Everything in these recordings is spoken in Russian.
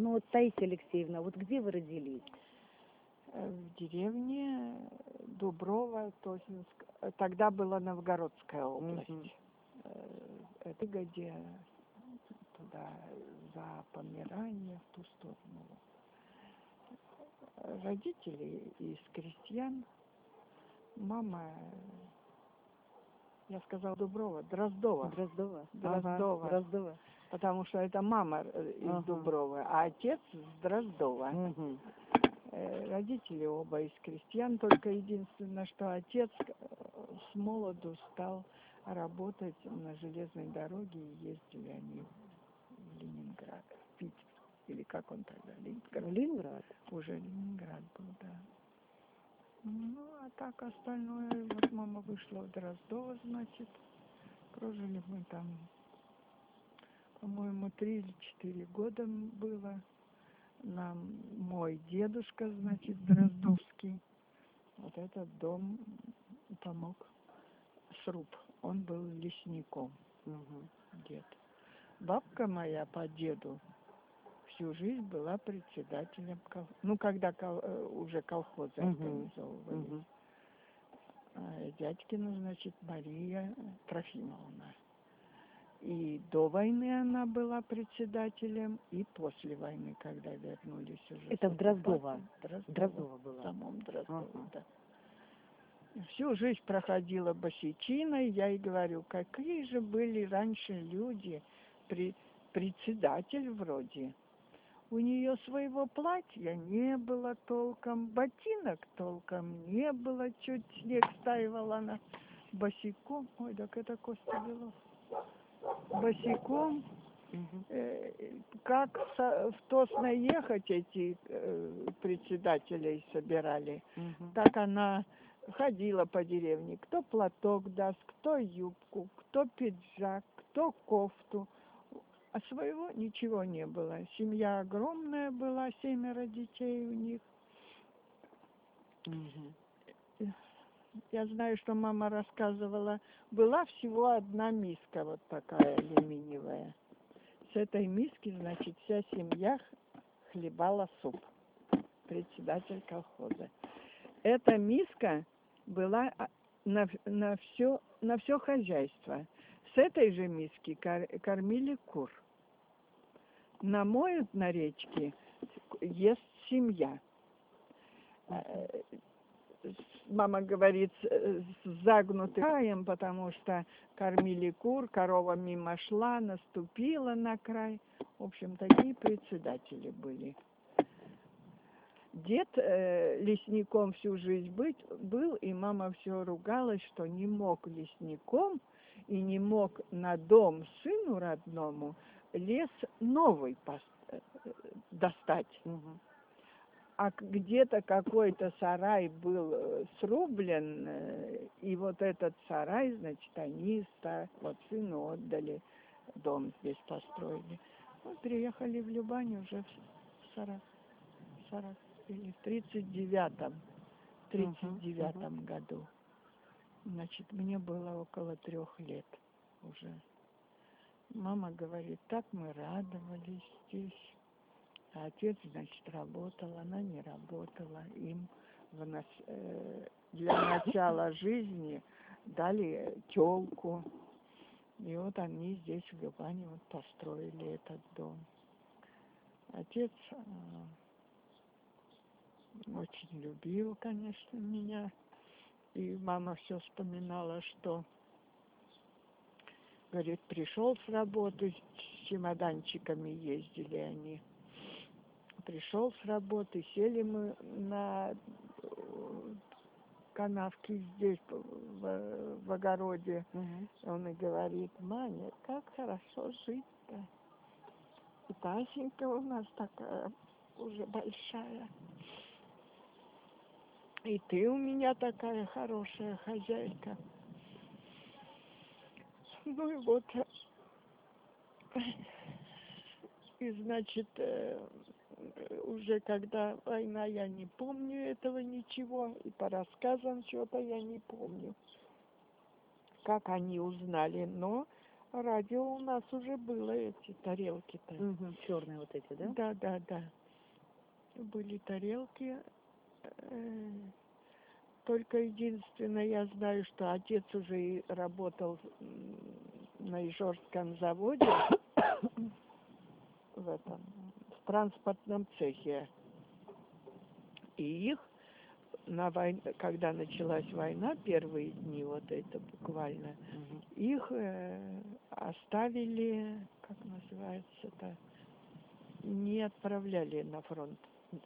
Ну вот, Таисия Алексеевна, вот где вы родились? В деревне Дуброво, Тосинск. Тогда была Новгородская область. Это где туда, за Померание, в ту сторону. Родители из крестьян. Мама, я сказала Дуброва, Дроздова. Дроздова. Дроздова. Ага, Дроздова. Потому что это мама из Дубровы, а отец с Дроздова. Родители оба из крестьян, только единственное, что отец с молоду стал работать на железной дороге, и ездили они в Ленинград, в Питер, или как он тогда, Ленинград. Ленинград? Уже Ленинград был, да. Ну, а так остальное, вот мама вышла в Дроздово, значит, прожили мы там, по-моему, 3 или 4 года было. Нам мой дедушка, значит, Дроздовский, вот этот дом помог сруб. Он был лесником, дед. Бабка моя по деду всю жизнь была председателем колхоза. Ну, когда уже колхозы организовывались. Дядькина, значит, Мария Трофимовна. И до войны она была председателем, и после войны, когда вернулись уже. Это в Дроздово? Дроздово была. В самом Дроздово, да. Всю жизнь проходила босячиной. Я и говорю, какие же были раньше люди, председатель вроде. У нее своего платья не было толком, ботинок толком не было, чуть снег стаивала она босиком. Ой, так это Костя Белов. Босиком, как в Тосно ехать эти председателей собирали, так она ходила по деревне, кто платок даст, кто юбку, кто пиджак, кто кофту, а своего ничего не было. Семья огромная была, 7 детей у них. Я знаю, что мама рассказывала, была всего одна миска вот такая алюминиевая. С этой миски, значит, вся семья хлебала суп. Председатель колхоза. Эта миска была на все хозяйство. С этой же миски кормили кур. Намоют на речке, ест семья. Мама говорит, с загнутым краем, потому что кормили кур, корова мимо шла, наступила на край. В общем, такие председатели были. Дед лесником всю жизнь был, и мама все ругалась, что не мог лесником и не мог на дом сыну родному лес новый достать. А где-то какой-то сарай был срублен, и вот этот сарай, значит, они вот сыну отдали, дом здесь построили. Мы приехали в Любань уже в 39-м году. Значит, мне было около 3 лет уже. Мама говорит, так мы радовались здесь. А отец, значит, работал, она не работала. Им для начала жизни дали тёлку. И вот они здесь, в Любани, вот построили этот дом. Отец очень любил, конечно, меня. И мама все вспоминала, что, говорит, пришел с работы, с чемоданчиками ездили они. Пришел с работы, сели мы на канавке здесь, в огороде. Он и говорит, Маня, как хорошо жить-то. И Тасенька у нас такая уже большая. И ты у меня такая хорошая хозяйка. Ну и вот. И значит, уже когда война, я не помню этого ничего, и по рассказам что-то я не помню, как они узнали, но радио у нас уже было, эти тарелки-то. Черные вот эти, да? Да, да, да. Были тарелки. Только единственное, я знаю, что отец уже и работал на Ижорском заводе, в транспортном цехе. И их когда началась война, первые дни, вот это буквально, их оставили, как называется-то, не отправляли на фронт.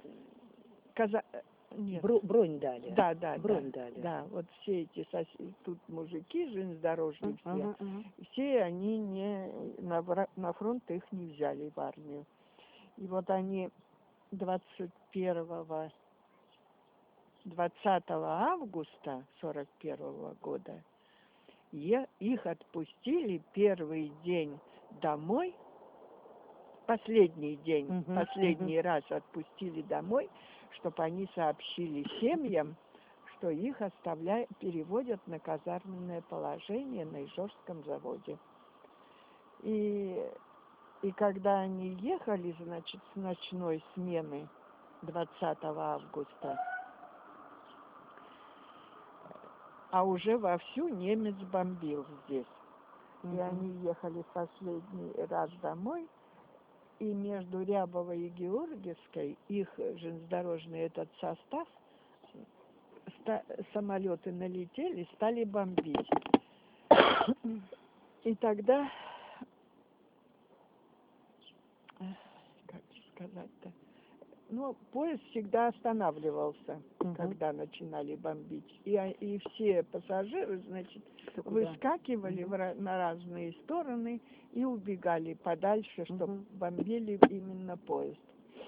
Нет. Бронь дали. Да, да, бронь да, дали. да. Вот все эти тут мужики железнодорожные все они на фронт их не взяли в армию. И вот они 20 августа 41 года их отпустили первый день домой, последний день, последний раз отпустили домой, чтобы они сообщили семьям, что их переводят на казарменное положение на Ижорском заводе. И когда они ехали, значит, с ночной смены 20 августа, а уже вовсю немец бомбил здесь. И они ехали в последний раз домой, и между Рябовой и Георгиевской их железнодорожный этот состав, самолеты налетели, стали бомбить. И тогда, как сказать-то, поезд всегда останавливался, когда начинали бомбить. И все пассажиры, значит, выскакивали на разные стороны и убегали подальше, чтобы бомбили именно поезд.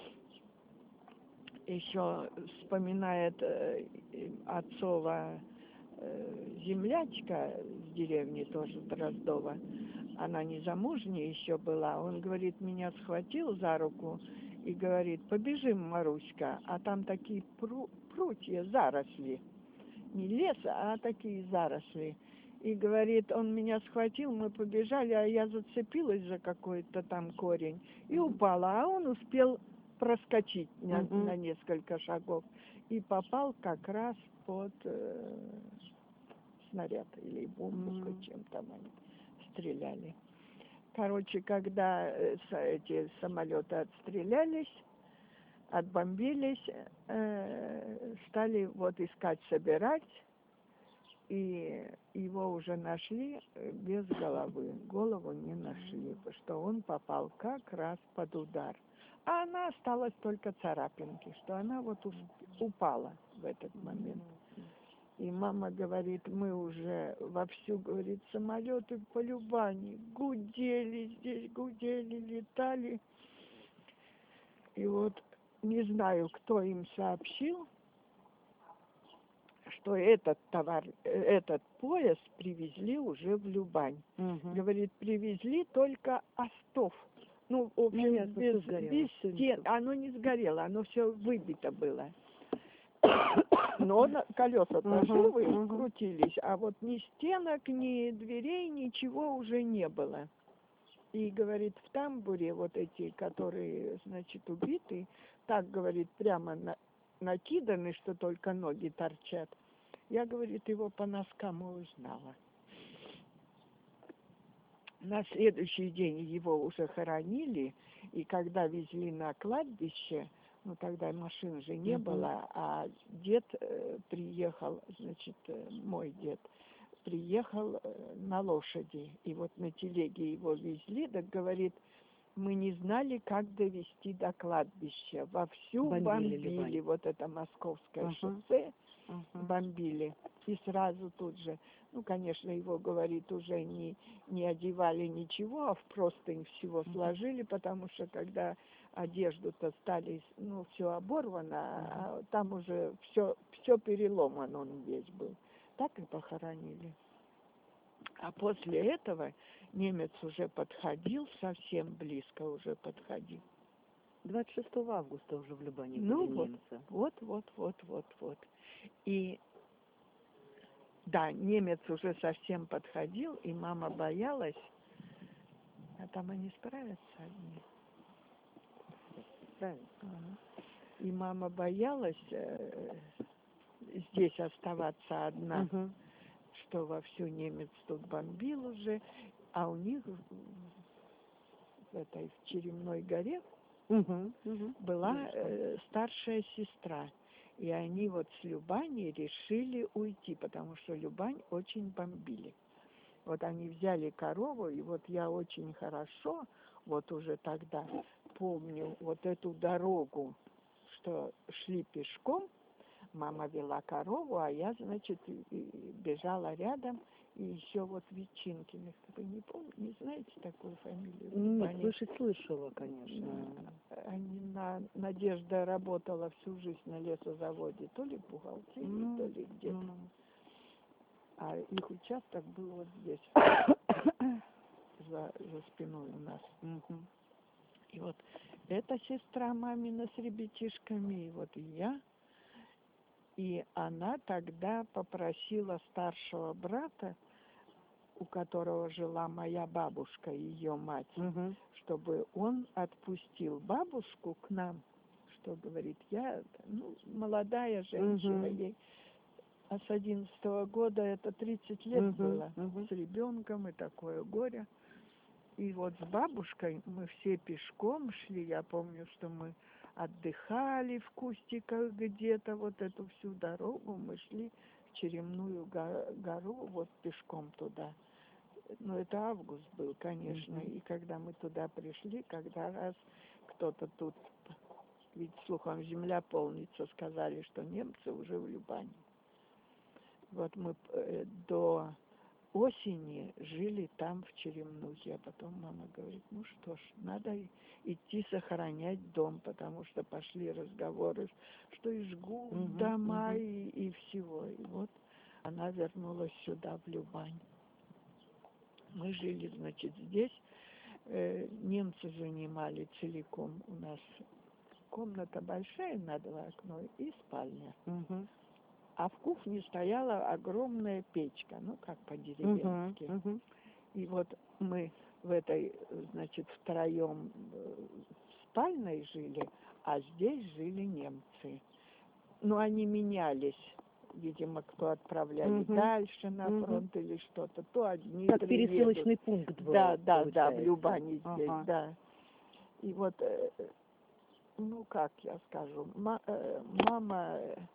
Еще вспоминает отцова землячка с деревни тоже Дроздова, она незамужняя еще была, он говорит, меня схватил за руку и говорит, побежим, Маруська, а там такие прутья, заросли, не лес, а такие заросли. И говорит, он меня схватил, мы побежали, а я зацепилась за какой-то там корень и упала, а он успел проскочить на несколько шагов и попал как раз под снаряд или бомбу, чем там они стреляли. Короче, когда эти самолеты отстрелялись, отбомбились, стали искать, собирать, и его уже нашли без головы. Голову не нашли, потому что он попал как раз под удар. А она осталась только царапинки, что она упала в этот момент. И мама говорит, мы уже вовсю, говорит, самолеты по Любани гудели здесь, гудели, летали. И не знаю, кто им сообщил, что этот поезд привезли уже в Любань. Говорит, привезли только остов. В общем, без стен. Оно не сгорело, оно все выбито было. Но колеса-то живы, крутились, а ни стенок, ни дверей, ничего уже не было. И, говорит, в тамбуре эти, которые, значит, убиты, так, говорит, прямо накиданы, что только ноги торчат. Я, говорит, его по носкам узнала. На следующий день его уже хоронили, и когда везли на кладбище, тогда машин же не было, а дед приехал, значит, мой дед, приехал на лошади, и на телеге его везли, так говорит, мы не знали, как довести до кладбища. Вовсю бомбили это московское шоссе, бомбили, и сразу тут же, конечно, его, говорит, уже не одевали ничего, а в простынь всего сложили, потому что когда одежду-то стали, все оборвано, а там уже все переломано он весь был. Так и похоронили. А после этого немец уже подходил, совсем близко уже подходил. 26 августа уже в Любани были немцы. Вот. И да, немец уже совсем подходил, и мама боялась, А там они справятся одни. Правильно. Ага. И мама боялась здесь оставаться одна, Мгм. что вовсю немец тут бомбил уже, а у них в этой в Черемной горе Мгм. Мгм. была Девушка. старшая сестра. И они вот с Любани решили уйти, потому что Любань очень бомбили. Вот они взяли корову, и вот я очень хорошо, вот уже тогда помню вот эту дорогу, что шли пешком, мама вела корову, а я, значит, и бежала рядом, и еще вот Ветчинкиных. Вы не помните, не знаете такую фамилию? Нет, Они, слышать слышала, конечно. Надежда работала всю жизнь на лесозаводе, то ли в бухгалтерии, то ли где-то. Ну, А их участок был вот здесь, за спиной у нас. мгм. И вот эта сестра мамина с ребятишками, и вот и я. И она тогда попросила старшего брата, у которого жила моя бабушка, ее мать, Мгм. чтобы он отпустил бабушку к нам, что говорит, я, молодая женщина, Мгм. ей, а с 11-го года это 30 лет Мгм. было, Мгм. с ребенком и такое горе. И вот с бабушкой мы все пешком шли, я помню, что мы отдыхали в кустиках где-то, вот эту всю дорогу мы шли в Черемную гору, вот пешком туда. Ну, это август был, конечно, Мгм. и когда мы туда пришли, когда раз кто-то тут, ведь слухом земля полнится, сказали, что немцы уже в Любани. Вот мы до осени жили там в Черемнухе, а потом мама говорит, ну что ж, надо идти сохранять дом, потому что пошли разговоры, что и жгут Мгм. дома Мгм. и всего. И вот она вернулась сюда, в Любань. Мы жили, значит, здесь. Немцы занимали целиком у нас комната большая на 2 окна и спальня. Мгм. А в кухне стояла огромная печка, ну как Мгм. по-деревенски. Мгм. И вот мы в этой, значит, втроем в спальной жили, а здесь жили немцы. Но они менялись, видимо, кто отправляли Мгм. дальше на Мгм. фронт или что-то, то одни Как приедут. пересылочный пункт был, Да, в получается. Любани здесь, Ага. да. И вот, ну как я скажу, мама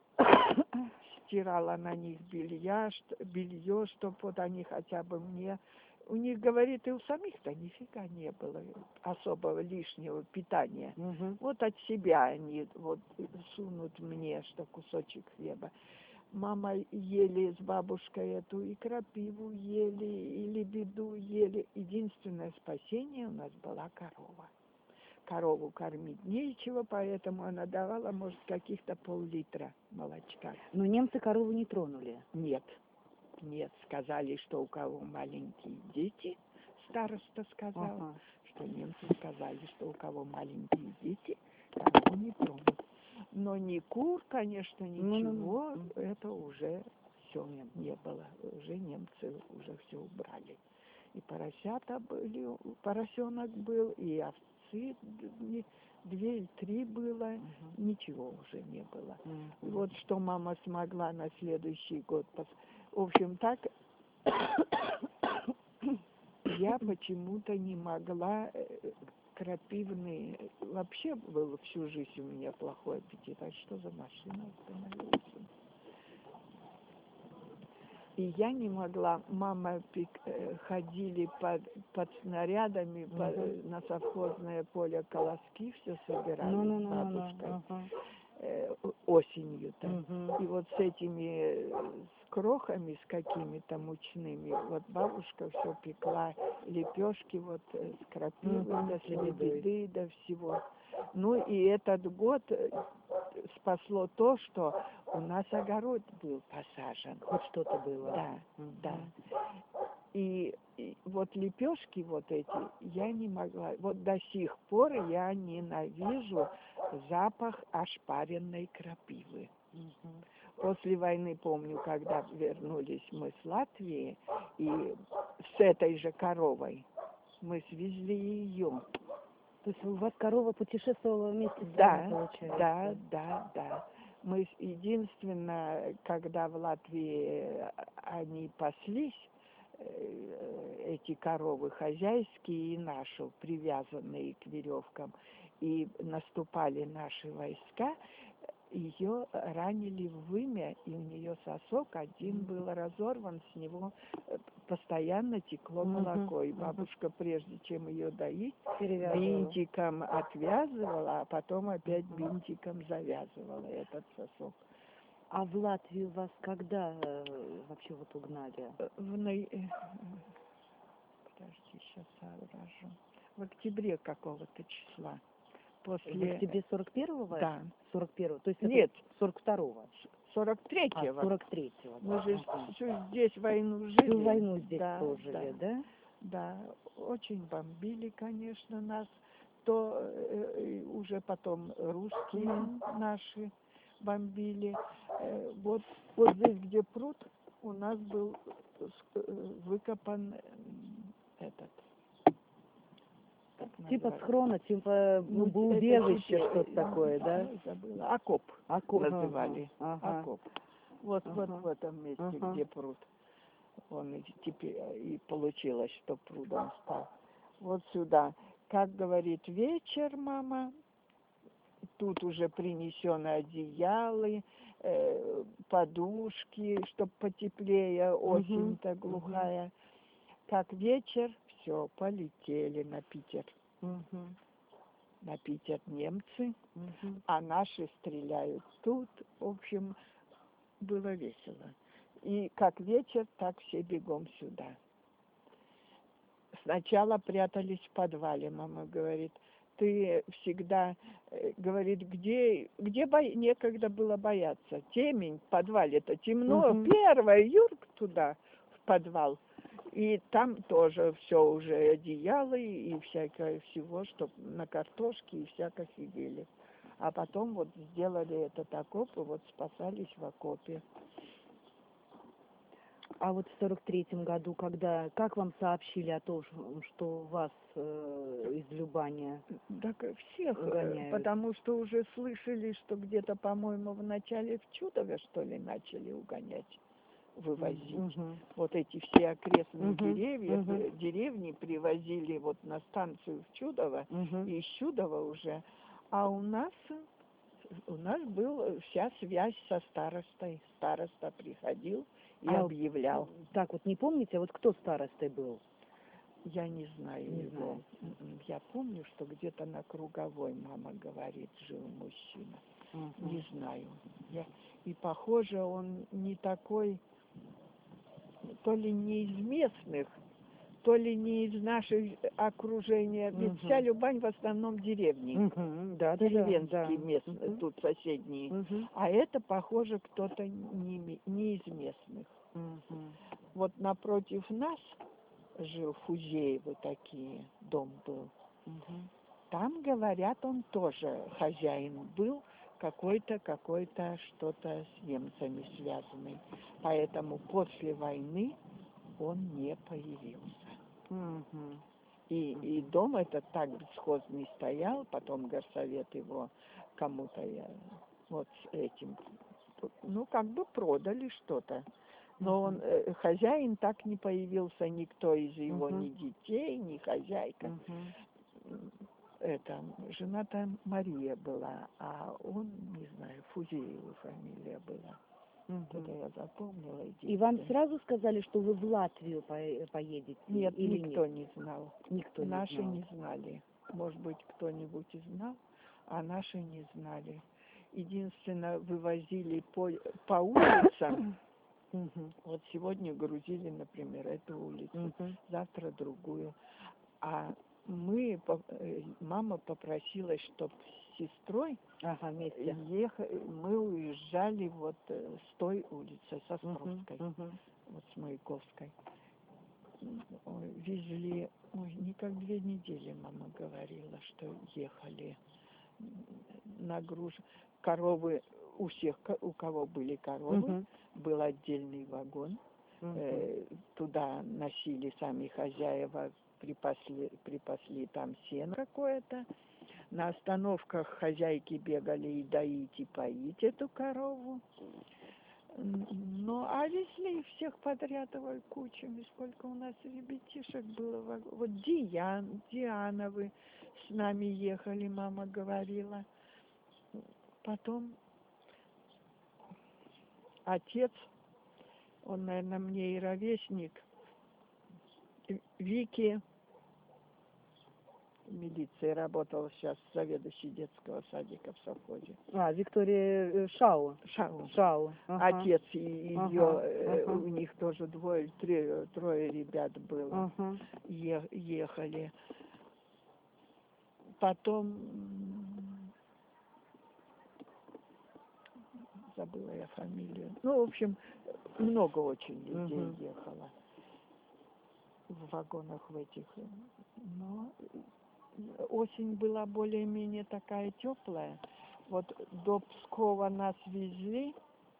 стирала на них белье, чтобы вот они хотя бы мне... У них, говорит, и у самих-то нифига не было особого лишнего питания. Мгм. Вот от себя они вот сунут мне, что кусочек хлеба. Мама ели с бабушкой эту и крапиву ели, и лебеду ели. Единственное спасение у нас была корова. Корову кормить нечего, поэтому она давала, может, каких-то пол-литра молочка. Но немцы корову не тронули. Нет, сказали, что у кого маленькие дети, староста сказал, Ага. что немцы сказали, что у кого маленькие дети, корову не тронут. Но ни кур, конечно, ничего, это уже все не было. Уже немцы уже все убрали. И поросята были, поросенок был, и овцы 2 или 3 было, ничего уже не было. И вот что мама смогла на следующий год. В общем, так я почему-то не могла крапивные. Вообще был всю жизнь у меня плохой аппетит. А что за машина остановилась? И я не могла, мама ходили под снарядами на совхозное поле колоски, все собирали с бабушкой осенью-то. И вот с этими с крохами, с какими-то мучными, вот бабушка все пекла лепешки вот с крапивой, да, с лебеды, да всего. Ну и этот год спасло то, что у нас огород был посажен. Хоть что-то было. Да, да. И вот лепешки вот эти я не могла. Вот до сих пор я ненавижу запах ошпаренной крапивы. После войны, помню, когда вернулись мы с Латвии, и с этой же коровой мы свезли ее. То есть у вас корова путешествовала вместе с Да, вами, получается? да. Единственное, когда в Латвии они паслись, эти коровы хозяйские и наши, привязанные к веревкам, и наступали наши войска, ее ранили в вымя, и у нее сосок один был разорван, с него постоянно текло молоко. И бабушка, прежде чем ее доить, бинтиком отвязывала, а потом опять бинтиком завязывала этот сосок. А в Латвию вас когда вообще вот угнали? Подожди, сейчас соображу. В октябре какого-то числа. После... В октябре 41-го? Да. 41-го? То есть нет, 42-го? 43-го. 43-го. Мы же всю здесь войну жили. Всю войну здесь да, прожили, да? Да, очень бомбили, конечно, нас. То уже потом русские наши бомбили. Вот здесь, где пруд, у нас был выкопан этот. Типа схрона, типа убежище, что-то такое, да? Забыла. Окоп называли. Окоп. Вот в этом месте, где пруд. Он и теперь и получилось, что прудом стал. Вот сюда. Как говорит, вечер, мама, тут уже принесены одеялы, подушки, чтоб потеплее, осень-то глухая. Как вечер, все, полетели на Питер. На Питер немцы, а наши стреляют тут. В общем, было весело. И как вечер, так все бегом сюда. Сначала прятались в подвале, мама говорит. Ты всегда, говорит, где некогда было бояться. Темень в подвале-то темно. Первое, юрк туда, в подвал. И там тоже все уже одеяло и всякое всего, чтоб на картошке и всяко сидели. А потом вот сделали этот окоп, и вот спасались в окопе. А вот в 43-м году, как вам сообщили о том, что вас из Любани Так всех угоняют? Потому что уже слышали, что где-то, по-моему, в начале в Чудове, что ли, начали угонять, вывозить. Вот эти все окрестные деревни привозили вот на станцию в Чудово, и из Чудова уже. А у нас была вся связь со старостой. Староста приходил и объявлял. Так вот, не помните, вот кто старостой был? Я не знаю его. Я помню, что где-то на Круговой, мама говорит, жил мужчина. Не знаю. И похоже, он не такой, то ли не из местных, то ли не из нашего окружения. Ведь вся Любань в основном деревни. Деревенские местные, тут соседние. А это, похоже, кто-то не из местных. Вот напротив нас жил Фузеевы такие, дом был. Там, говорят, он тоже хозяин был, какой-то что-то с немцами связанный. Поэтому после войны он не появился. И дом этот так бесхозный стоял, потом горсовет его кому-то вот с этим, как бы продали что-то. Но он, хозяин так не появился, никто из его, ни детей, ни хозяйка. Жена-то Мария была, а он, не знаю, Фузеева фамилия была. Это я запомнила. И вам сразу сказали, что вы в Латвию поедете? Нет, или никто не знал. Наши не знали. Может быть, кто-нибудь и знал, а наши не знали. Единственное, вывозили по улицам. Вот сегодня грузили, например, эту улицу, завтра другую. А мама попросила, чтобы с сестрой вместе. Мы уезжали вот с той улицы, со Островской, вот с Маяковской. Везли, не как 2 недели, мама говорила, что ехали коровы, у всех, у кого были коровы, был отдельный вагон, туда носили сами хозяева, припасли там сено какое-то. На остановках хозяйки бегали и доить, и поить эту корову. Ну, а везли их всех подряд кучами. Сколько у нас ребятишек было. Вот Диановы с нами ехали, мама говорила. Потом отец, он, наверное, мне и ровесник, Вики, в милиции работала сейчас, заведующий детского садика в совхозе. Виктория Шау. Шау. Ага. Отец и ее, Ага. у них тоже трое ребят было. Ага. Ехали. Потом забыла я фамилию. Ну, в общем, много очень людей ехало в вагонах в этих. Но осень была более-менее такая теплая. Вот до Пскова нас везли.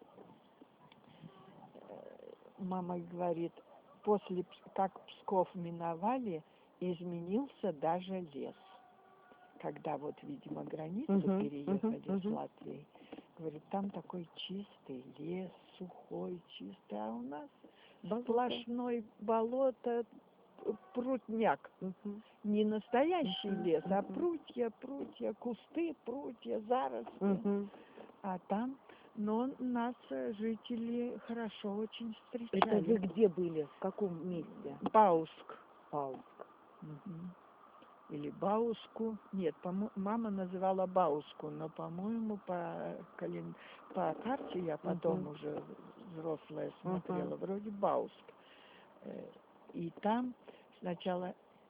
Мама говорит, после как Псков миновали, изменился даже лес. Когда вот, видимо, границу переехали с Латвией. Говорит, там такой чистый лес, сухой, чистый, а у нас сплошной болото, прутняк. Не настоящий лес, а прутья, кусты, прутья, заросли. А там, но нас жители хорошо очень встречали. Это вы где были? В каком месте? Бауск. Бауск. Или Бауску. Нет, мама называла Бауску, но, по-моему, по карте я потом уже взрослая смотрела, вроде Бауск. И там сначала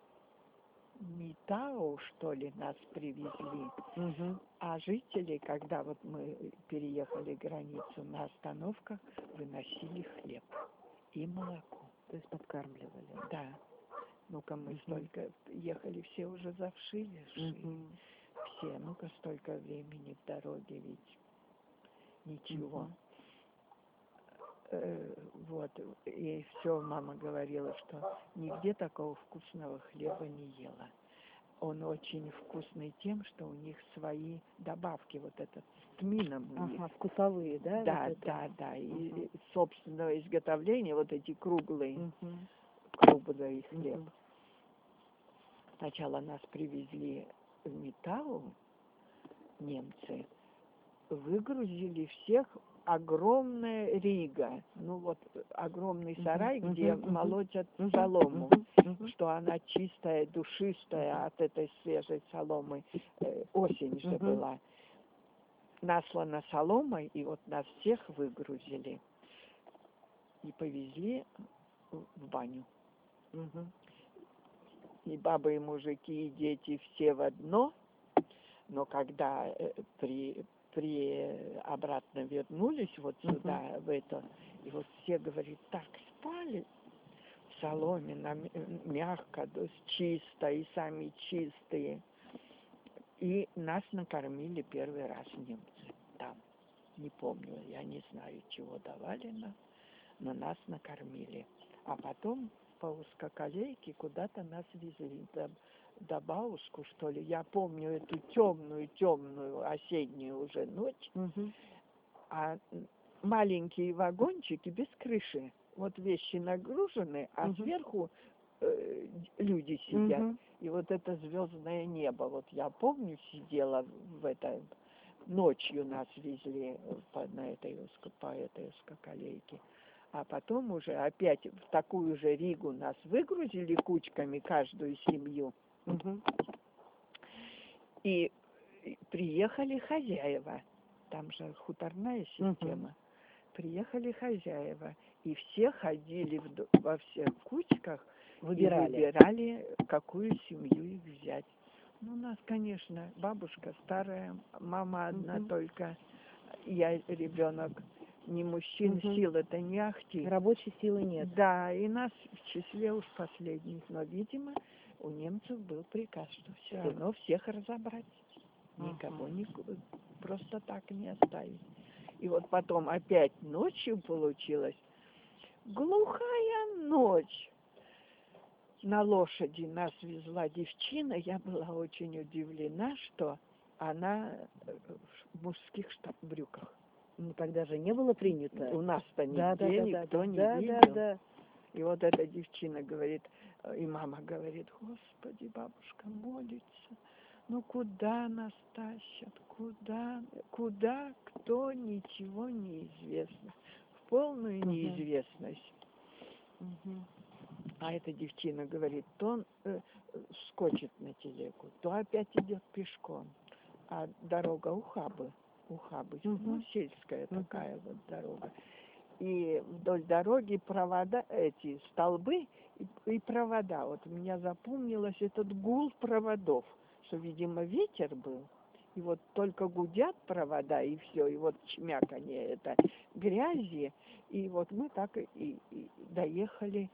Митау, что ли, нас привезли, а жители, когда вот мы переехали границу, на остановках выносили хлеб и молоко. То есть подкармливали? Да. Ну-ка, мы столько ехали, все уже завшили, все, ну-ка, столько времени в дороге, ведь ничего. Вот, и все, мама говорила, что нигде такого вкусного хлеба не ела. Он очень вкусный тем, что у них свои добавки, вот этот с тмином у них. Вкусовые, да? Да, вот да, и собственного изготовления, вот эти круглые хлеб. Сначала нас привезли в Митау, немцы, выгрузили всех, огромная Рига, ну вот огромный сарай, где молотят солому, что она чистая, душистая от этой свежей соломы, осень же была, наслана соломой, и вот нас всех выгрузили и повезли в баню. И бабы, и мужики, и дети все в одно, но когда обратно вернулись вот сюда, в это, и вот все, говорит, так спали в соломе, мягко, чисто, и сами чистые. И нас накормили первый раз немцы там. Не помню, я не знаю, чего давали нам, но нас накормили. А потом по узкоколейке куда-то нас везли до Бауску, что ли. Я помню эту темную осеннюю уже ночь. А маленькие вагончики без крыши. Вот вещи нагружены, а сверху люди сидят. И вот это звездное небо. Вот я помню, сидела в этой... Ночью нас везли по этой узкоколейке. А потом уже опять в такую же Ригу нас выгрузили кучками, каждую семью. И приехали хозяева. Там же хуторная система. Приехали хозяева. И все ходили во всех кучках и выбирали, какую семью их взять. Ну, у нас, конечно, бабушка старая, мама одна только, я ребенок. Не мужчин, силы-то не ахти. Рабочей силы нет. Да, и нас в числе уж последних. Но, видимо, у немцев был приказ, что все равно всех разобрать. Никого просто так не оставить. И вот потом опять ночью получилось. Глухая ночь. на лошади нас везла девчина. Я была очень удивлена, что она в мужских брюках. Ну, тогда же не было принято. У нас-то Да, нигде да, никто не да, видел. да, да. И вот эта девчина говорит, и мама говорит: Господи, бабушка молится. Ну куда нас тащат? Куда, кто, ничего не известно. В полную Мгм. неизвестность. Мгм. А эта девчина говорит, то он скочит на телегу, то опять идет пешком. А дорога ухабы, ну, Мгм. сельская Мгм. такая вот дорога. И вдоль дороги провода, эти столбы и провода. Вот у меня запомнилось этот гул проводов, что, видимо, ветер был. И вот только гудят провода, и все, и вот чмяканье это грязи. И вот мы так и доехали,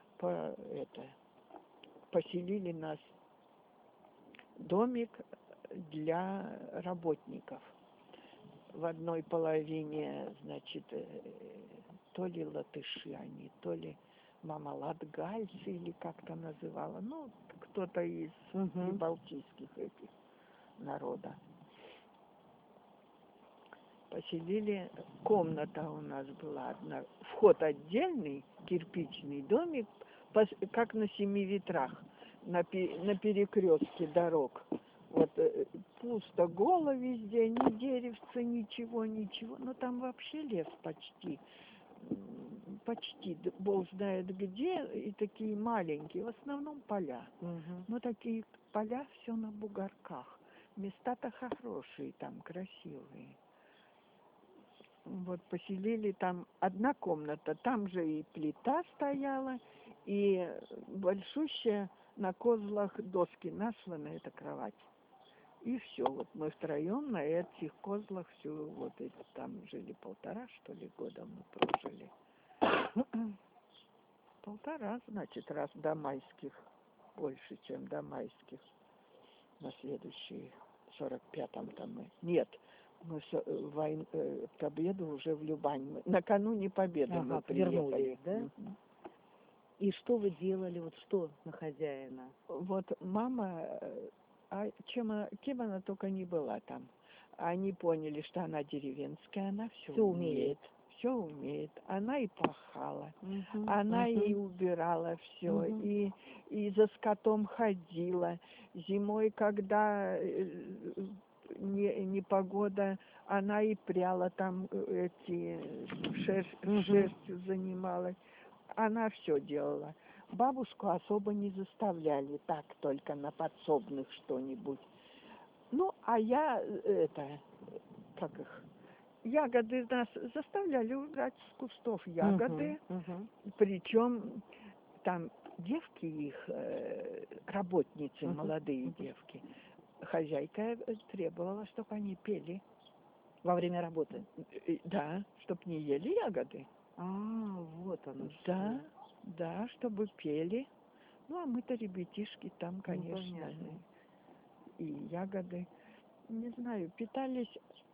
поселили нас в домик для работников. В одной половине, значит, то ли латыши они, то ли мама латгальцы, или как-то называла. Ну, кто-то из Мгм. прибалтийских этих народов. Поселили, комната у нас была одна, вход отдельный, кирпичный домик, как на 7 ветрах, на перекрестке дорог. Вот пусто, голо везде, ни деревца, ничего. Но там вообще лес почти, Бог знает где, и такие маленькие, в основном поля. Мгм. Но такие поля все на бугорках. Места-то хорошие там, красивые. Вот поселили там одна комната, там же и плита стояла, и большущая на козлах доски наслана эта кровать. И все, вот мы втроем на этих козлах всю, вот эти там жили 1,5, что ли, года мы прожили. 1,5, значит, раз до майских, больше, чем до майских. На следующий, в 45-м-то мы. Нет, мы к победу уже в Любань. Накануне победы мы приехали. Вернулись, да? Мгм. И что вы делали, вот что на хозяина? Вот мама, кем она только не была там. Они поняли, что она деревенская, она все Всё умеет. Все умеет. Она и пахала, Мгм. она и Мгм. убирала все, Мгм. и за скотом ходила. Зимой, когда непогода, она и пряла там Мгм. шерстью занималась. Она все делала. Бабушку особо не заставляли, так только на подсобных что-нибудь. Ну, а я как их, ягоды нас заставляли убрать с кустов ягоды, Мгм. причем там девки их, работницы, Мгм. молодые девки, хозяйка требовала, чтобы они пели. Во время работы? Да, чтобы не ели ягоды. Вот оно Да, что. да, чтобы пели. Ну, а мы-то ребятишки там, конечно, понятно. и ягоды. Не знаю, питались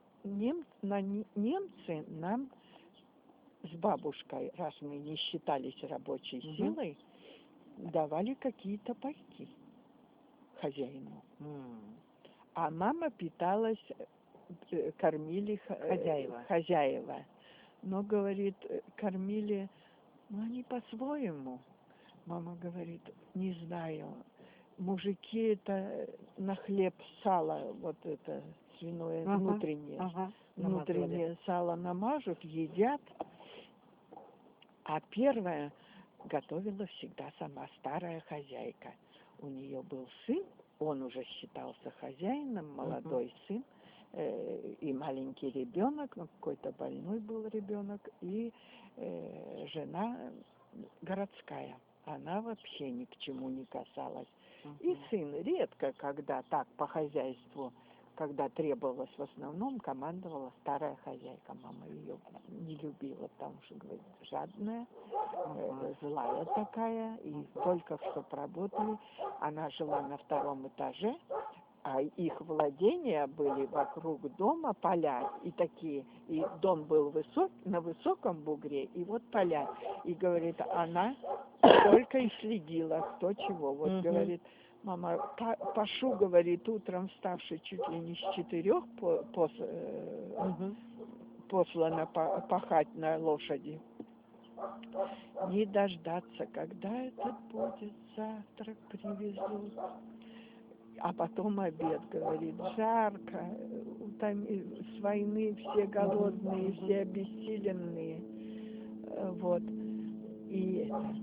немцы нам с бабушкой, раз мы не считались рабочей Мгм. силой, давали какие-то пайки хозяину. А мама питалась, кормили хозяева. Но, говорит, кормили, ну, они по-своему. Мама говорит, не знаю, мужики это на хлеб сало, вот это свиное, внутреннее Намазывали. сало намажут, едят. А первая готовила всегда сама старая хозяйка. У нее был сын, он уже считался хозяином, молодой сын, и маленький ребенок, ну, какой-то больной был ребенок, и жена городская. Она вообще ни к чему не касалась. И сын редко, когда так по хозяйству, когда требовалось, в основном командовала старая хозяйка. Мама ее не любила, потому что, говорит, жадная, злая такая, и только что работали. Она жила на 2-м этаже, А их владения были вокруг дома поля и такие. И дом был на высоком бугре, и вот поля. И, говорит, она только и следила, кто чего. Вот, говорит, мама, пашу, говорит, утром вставши чуть ли не с 4 послана пахать на лошади. Не дождаться, когда этот будет завтрак привезут. А потом обед, говорит, жарко, с войны все голодные, все обессиленные. Вот. И это...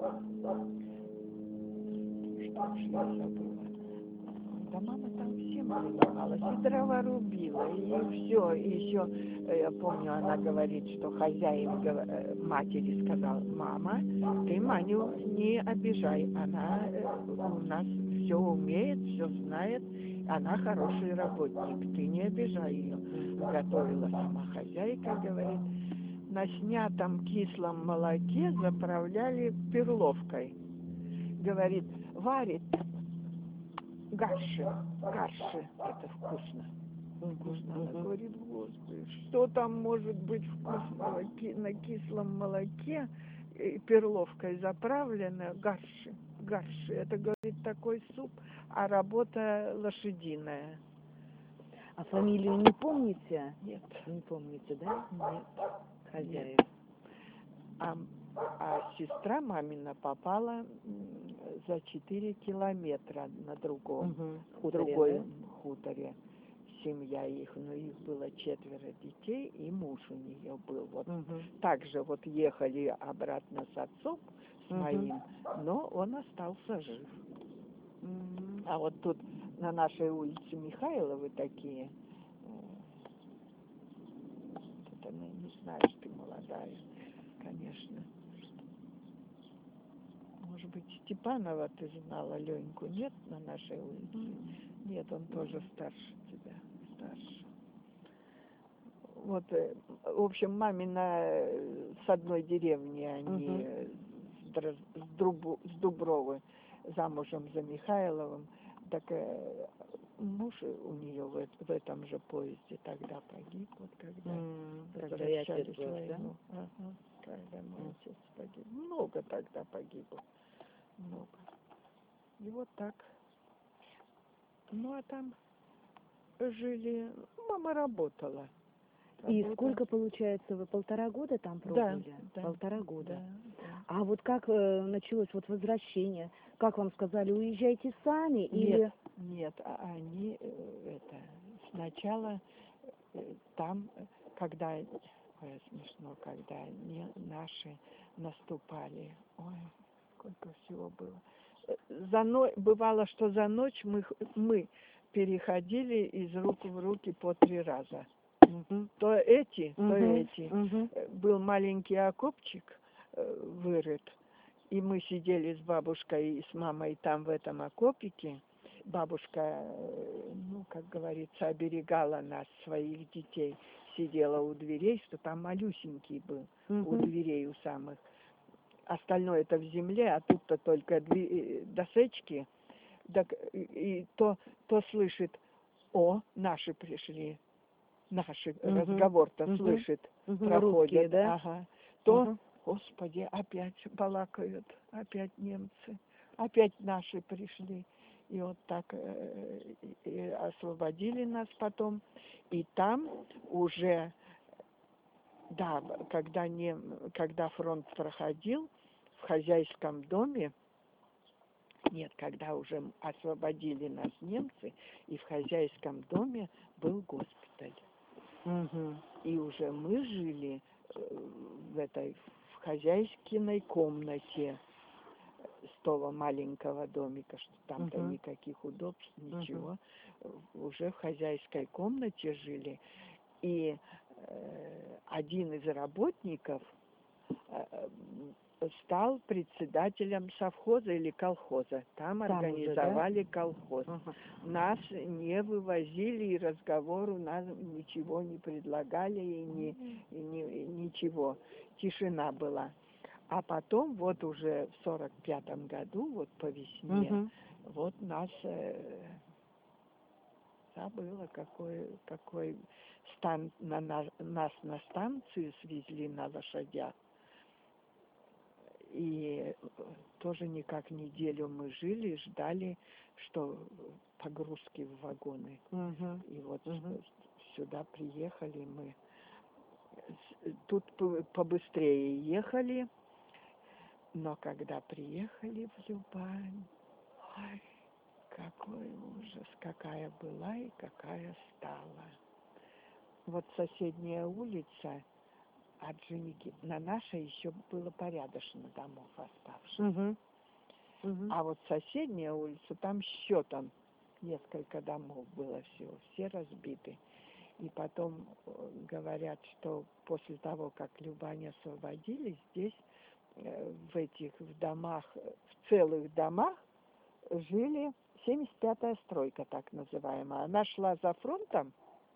Что ж я забыла? Да мама там всем занималась, и дрова рубила, и все, и еще, я помню, она говорит, что хозяин матери сказал, мама, ты Маню не обижай, она у нас все умеет, все знает, она хороший работник, ты не обижай ее. Готовила сама хозяйка, говорит, на снятом кислом молоке заправляли перловкой. Говорит, варит гарши, это вкусно. Вкусно. Она говорит, Господи, что там может быть вкусного на кислом молоке, перловкой заправлено, гарши. Это, говорит, такой суп, а работа лошадиная. А фамилию не помните? Нет. Не помните, да? Нет. Хозяев. А сестра мамина попала за 4 километра на другой хуторе. Семья их, но их было 4 детей, и муж у нее был. Вот также вот ехали обратно с отцом, с моим, но он остался жив. А вот тут на нашей улице Михайловы такие, это, не знаешь, ты молодая, конечно. Может быть, Степанова ты знала, Леньку, нет, на нашей улице? Нет, он тоже старше тебя, старше. Вот, в общем, мамина с одной деревни, они с Дубровы, замужем за Михайловым, так муж у нее в этом же поезде тогда погиб, вот когда возвращались в войну. Да? Ага, когда мой отец погиб. Много тогда погибло. Много. И вот так. Ну, а там жили, мама работала. И сколько, получается, вы 1,5 года там пробыли? Да. 1,5 года. Да. А вот как началось вот возвращение? Как вам сказали, уезжайте сами? Или... Нет, они сначала там, когда, смешно, когда наши наступали, ой, сколько всего было. Бывало, что за ночь мы переходили из рук в руки по 3 раза. То эти. Был маленький окопчик вырыт, и мы сидели с бабушкой и с мамой там в этом окопике. Бабушка, ну, как говорится, оберегала нас, своих детей, сидела у дверей, что там малюсенький был, у дверей у самых. Остальное это в земле, а тут-то только досечки. Так, и то слышит, наши пришли. Наши разговор-то слышит, проходят. Русские, да? Ага. То, Господи, опять балакают, опять немцы, опять наши пришли. И вот так и освободили нас потом. И там уже, да, когда фронт проходил, в хозяйском доме, нет, когда уже освободили нас немцы, и в хозяйском доме был госпиталь. И уже мы жили в хозяйской комнате с того маленького домика, что там-то никаких удобств, ничего. Уже в хозяйской комнате жили. И один из работников стал председателем совхоза или колхоза. Там организовали колхоз. Нас не вывозили, и разговору нас ничего не предлагали, и ничего. Тишина была. А потом, вот уже в 45-м году, вот по весне, вот нас Забыла, какой нас на станцию свезли на лошадях. И тоже никак неделю мы жили, ждали, что погрузки в вагоны. И вот сюда приехали мы. Тут побыстрее ехали, но когда приехали в Любань, ой, какой ужас, какая была и какая стала. Вот соседняя улица от Женьки, на нашей еще было порядочно домов оставшихся. А вот соседняя улица, там счетом несколько домов было всего, все разбиты. И потом говорят, что после того, как Любань освободили, здесь в домах, в целых домах жили 75-я стройка, так называемая. Она шла за фронтом,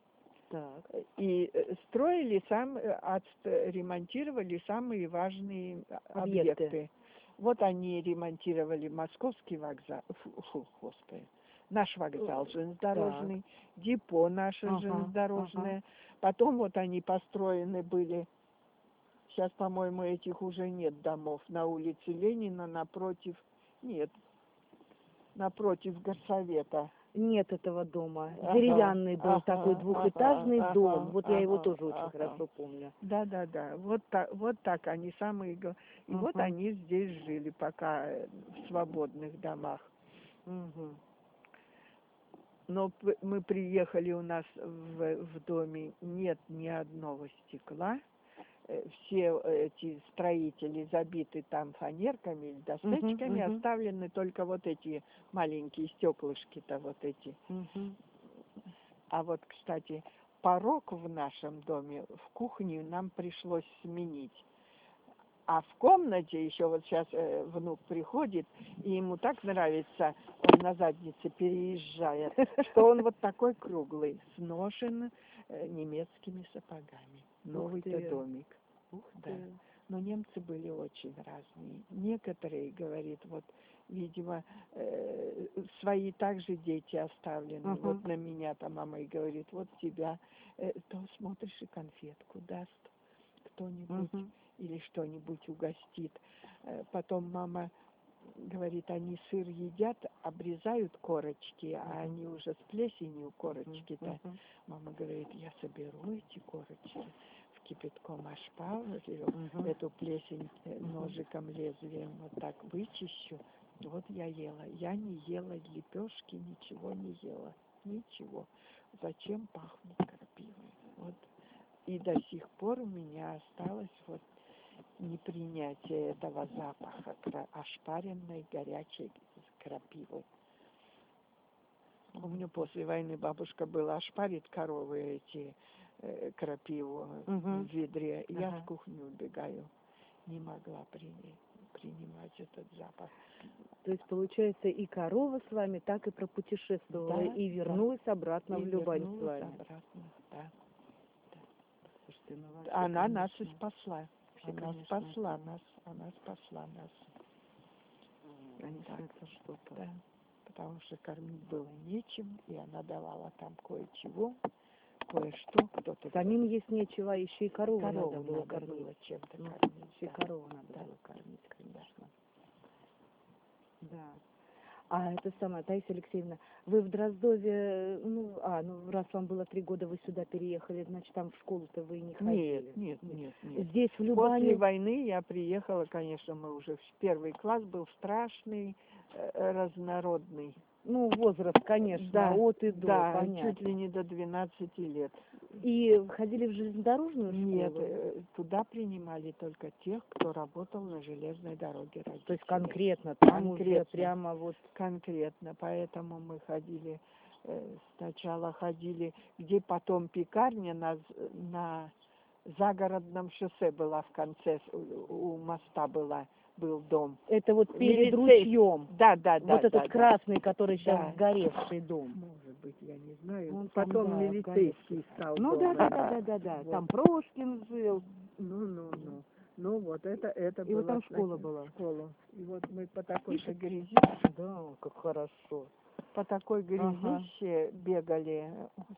и строили ремонтировали самые важные объекты. Вот они ремонтировали Московский вокзал, наш вокзал железнодорожный, депо наше железнодорожное. Потом вот они построены были, сейчас, по-моему, этих уже нет домов, на улице Ленина напротив горсовета. Нет этого дома. Деревянный был такой двухэтажный дом. Вот я его тоже очень хорошо помню. Да. Вот так они самые... И вот они здесь жили пока в свободных домах. Но мы приехали, у нас в доме нет ни одного стекла. Все эти строители забиты там фанерками или дощечками, оставлены только вот эти маленькие стеклышки-то вот эти. А вот, кстати, порог в нашем доме, в кухне нам пришлось сменить. А в комнате еще вот сейчас внук приходит, и ему так нравится, он на заднице переезжает, что он вот такой круглый, сношен немецкими сапогами. Новый-то домик. Да. Но немцы были очень разные. Некоторые, говорит, вот, видимо, свои также дети оставлены. Вот на меня-то мама и говорит, вот тебя, то смотришь и конфетку даст кто-нибудь или что-нибудь угостит. Потом мама говорит, они сыр едят, обрезают корочки, а они уже с плесенью корочки-то. Мама говорит, я соберу эти корочки, в кипятком ошпарю, эту плесень ножиком, лезвием вот так вычищу. Вот я ела. Я не ела лепешки, ничего не ела. Ничего. Зачем пахнет крапивой? Вот. И до сих пор у меня осталось вот непринятие этого запаха ошпаренной горячей крапивы. У меня после войны бабушка была, ошпарит коровы эти крапиву в ведре. Я с кухни убегаю. Не могла принимать этот запах. То есть, получается, и корова с вами так и пропутешествовала, и вернулась обратно в Любань с вами. Обратно, да. Слушайте, ну, вообще, Она конечно, нас и спасла. Она спасла нас. Конечно, Так, это что-то. да. Потому что кормить было нечем, и она давала там кое-чего, кое-что, кто-то... Самим есть нечего, еще и корову надо Корову было надо кормить. было чем-то Ну, кормить. еще и корову надо было кормить, конечно. Да. А это самое, Таисия Алексеевна, вы в Дроздове, раз вам было 3 года, вы сюда переехали, значит, там в школу-то вы не ходили? Нет. Здесь, в Любани... После войны я приехала, конечно, мы уже в 1 класс, был страшный, разнородный. Ну, возраст, конечно, от и до, да, понятно. чуть ли не до 12 лет. И ходили в железнодорожную школу? Нет, туда принимали только тех, кто работал на железной дороге. Родители. То есть конкретно, там конкретно, уже прямо вот... Конкретно, поэтому мы ходили, сначала ходили, где потом пекарня на загородном шоссе была в конце, у моста был дом. Это вот перед ручьем. Да. Вот этот красный, который сейчас сгоревший дом. Может быть, я не знаю. Он потом там, милицейский стал. Ну домом. да. Вот. Там Прошкин жил. Ну. Ну вот, это И вот было там школа была. школа. И вот мы по такой-то грязи, Да, как хорошо. по такой грязище бегали.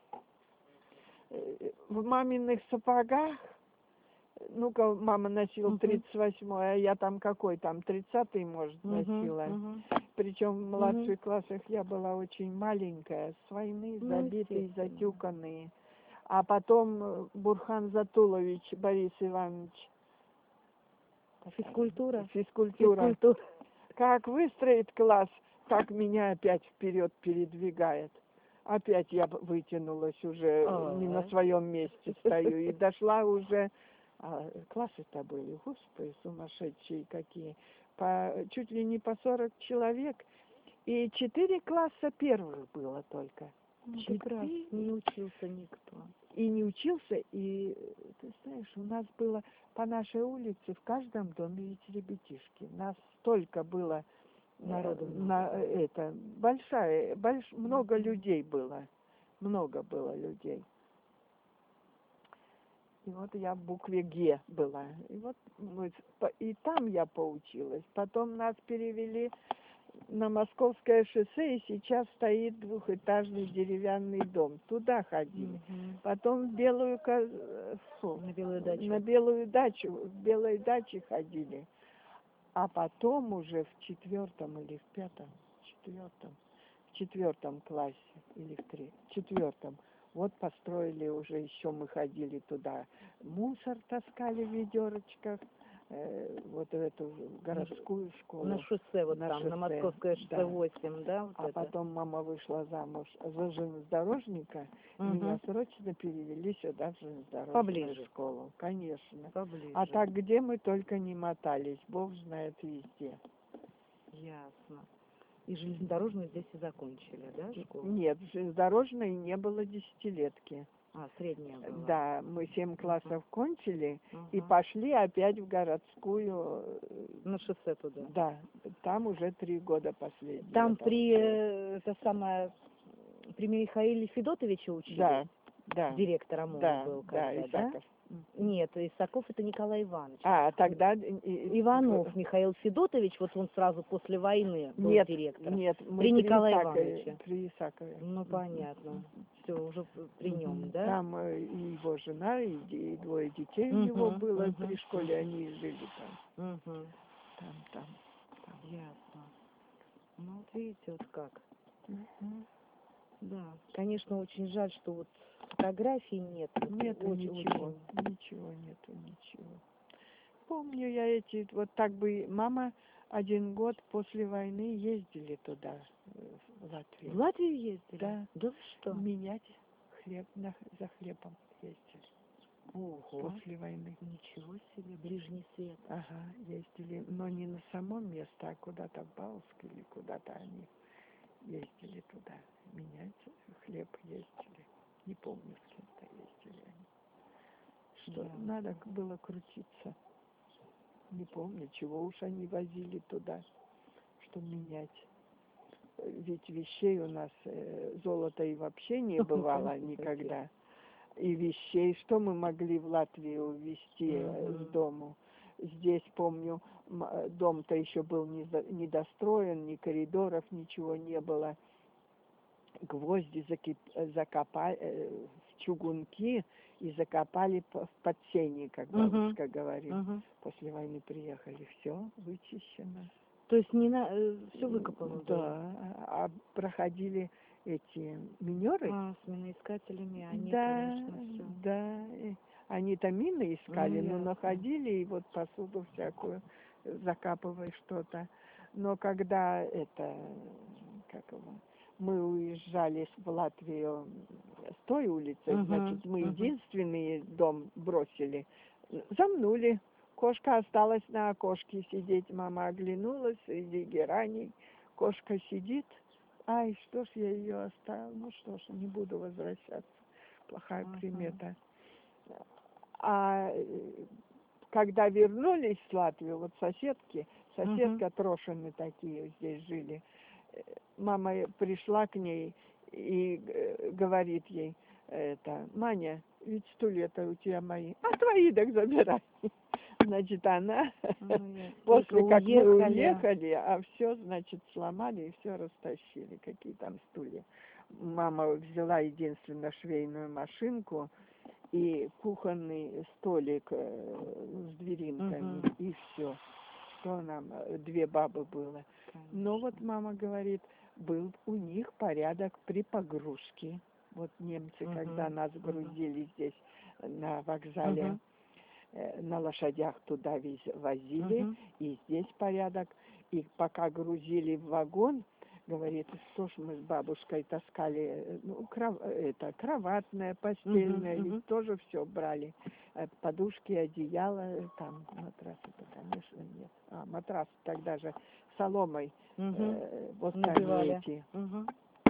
В маминых сапогах, ну-ка, мама носила 38-й, а я там какой там, 30-й, может, носила. Причем в младших классах я была очень маленькая, с войны забитые, естественно. затюканные. А потом Бурхан Затулович Борис Иванович, Физкультура. физкультура. Как выстроит класс, так меня опять вперед передвигает. Опять я вытянулась уже, не на своем месте стою. И дошла уже, классы-то были, господи, сумасшедшие какие. Чуть ли не по 40 человек. И 4 класса первых было только. Прекрасно. Не учился никто. И не учился, и, ты знаешь, у нас было по нашей улице в каждом доме ведь ребятишки. Нас столько было Народу на это много людей было. Много было людей. И вот я в букве Г была. И вот и там я поучилась. Потом нас перевели на Московское шоссе, и сейчас стоит двухэтажный деревянный дом. Туда ходили. Потом в на Белую дачу, в Белой даче ходили. А потом уже в 4-м или в 5-м, в четвертом классе или в 4-м, вот построили уже, еще мы ходили туда, мусор таскали в ведерочках, вот эту городскую школу. На шоссе вот на там, шоссе, на Московское шоссе да. 8, да? Вот А это. потом мама вышла замуж за железнодорожника, меня срочно перевели сюда в железнодорожную Поближе. школу. Конечно. Поближе. А так, где мы только не мотались, Бог знает везде. Ясно. И железнодорожную здесь и закончили, да, школу? Нет, в железнодорожной не было 10-летки. А, средняя была. Да, мы 7 классов кончили и пошли опять в городскую. На шоссе туда. Да, там уже 3 года последние. Там при Михаиле Федотовиче учились? Да, да. Директором он Да, был да, когда, Исаков. Нет, Исаков это Николай Иванович. А, тогда... Иванов Михаил Федотович, вот он сразу после войны был директором. Нет, мы при Николае Исакове, Ивановиче. при Исакове. Ну, понятно. Все, уже при нем, да? Там и его жена, и 2 детей у него было при школе, они жили там. Там. Ясно. Ну, вот видите, вот как. Да, конечно, очень жаль, что вот фотографий нет. Нету ничего, ничего нету, ничего. Помню я вот так бы, мама 1 год после войны ездили туда, в Латвию. В Латвию ездили? Да. Да вы что? Менять хлеб, за хлебом ездили. Ого. После войны. Ничего себе, ближний свет. Ага, ездили, но не на само место, а куда-то в Балтск или куда-то они ездили туда. Менять хлеб ездили. Не помню, с кем-то ездили они. Что надо было крутиться. Не помню, чего уж они возили туда, что менять. Ведь вещей у нас золота и вообще не бывало никогда. И вещей, что мы могли в Латвию увезти с дому. Здесь, помню, дом-то еще был недостроен, ни коридоров, ничего не было. Гвозди закопали в чугунки и закопали в подсене, как бабушка говорит. После войны приехали, все вычищено. То есть все выкопано? Да, а проходили эти минеры. С миноискателями, они, да, конечно, все. Да, они-то мины искали, но находили и вот посуду всякую, закапывая что-то. Но когда мы уезжали в Латвию с той улицы, значит, мы единственный дом бросили, замнули. Кошка осталась на окошке сидеть. Мама оглянулась среди гераней. Кошка сидит. Ай, что ж я ее оставила? Ну что ж, не буду возвращаться. Плохая примета. А когда вернулись в Латвию, вот соседка Трошины такие здесь жили, мама пришла к ней и говорит ей, Маня, ведь 100 лет у тебя мои, а твои так забирай. Значит, она ясно. после Только как мы уехали. уехали, а все, значит, сломали и все растащили, какие там стулья. Мама взяла единственно швейную машинку и кухонный столик с дверинками, Мгм. и все. Что нам, две бабы было. Но вот мама говорит, был у них порядок при погрузке. Вот немцы, Мгм. когда нас Мгм. грузили здесь на вокзале, Мгм. на лошадях туда возили, Мгм. и здесь порядок. И пока грузили в вагон, говорит, что ж мы с бабушкой таскали, ну, это, кроватное, постельное, Мгм. ведь Мгм. тоже все брали. Подушки, одеяла, там матрасы-то, конечно, нет. А, матрас тогда же соломой, Мгм. вот Набивали. эти. Мгм.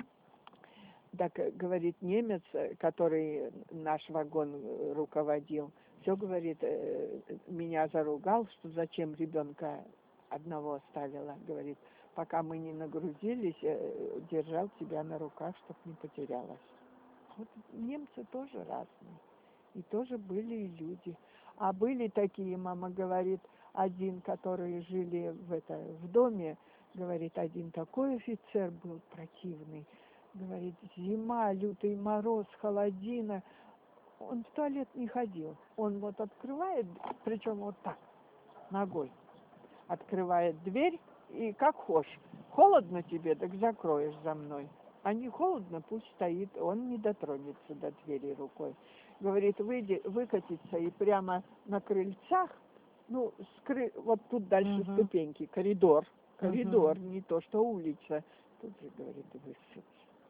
Так, говорит, немец, который наш вагон руководил, все, говорит, меня заругал, что зачем ребенка одного оставила. Говорит, пока мы не нагрузились, держал тебя на руках, чтоб не потерялась. Вот немцы тоже разные. И тоже были и люди. А были такие, мама говорит, один, которые жили в доме, говорит, один такой офицер был противный. Говорит, зима, лютый мороз, холодина. Он в туалет не ходил. Он вот открывает, причем вот так, ногой. Открывает дверь и как хочешь. Холодно тебе, так закроешь за мной. А не холодно, пусть стоит, он не дотронется до двери рукой. Говорит, выкатиться и прямо на крыльцах, ну, вот тут дальше Мгм. ступеньки, коридор, не то что улица. Тут же, говорит, высыпать.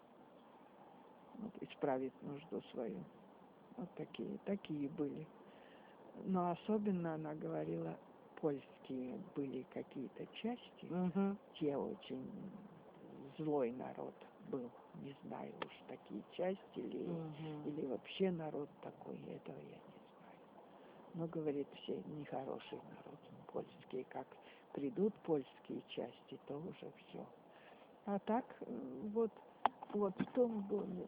Вот, исправить нужду свою. Вот такие были. Но особенно она говорила, польские были какие-то части, Мгм. те очень злой народ был. Не знаю уж, такие части Мгм. или вообще народ такой, этого я не знаю. Но, говорит, все нехороший народ, польские, как придут польские части, то уже все. А так, вот в том доме,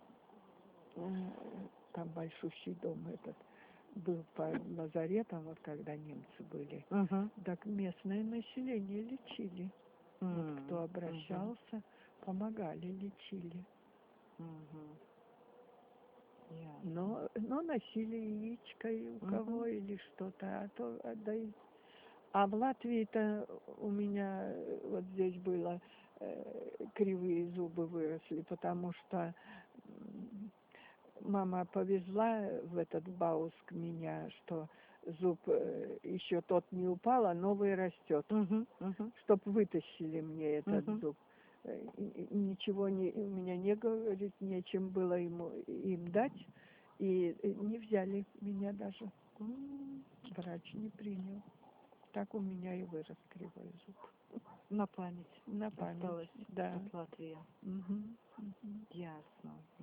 там большущий дом этот, был по лазаретам, вот когда немцы были, Мгм. так местное население лечили. Вот кто обращался, помогали, лечили. Мгм. Ясно. Но носили яичко и у кого Мгм. или что-то, а в Латвии-то у меня вот здесь было кривые зубы выросли, потому что мама повезла в этот Бауск меня, что зуб еще тот не упал, а новый растет, Мгм. Мгм. чтоб вытащили мне этот Мгм. зуб. Ничего у меня не, говорит, нечем было им дать, и не взяли меня даже. Врач не принял. Так у меня и вырос кривой зуб. На память На память, осталось да. от Латвии. Мгм, мгм. Ясно.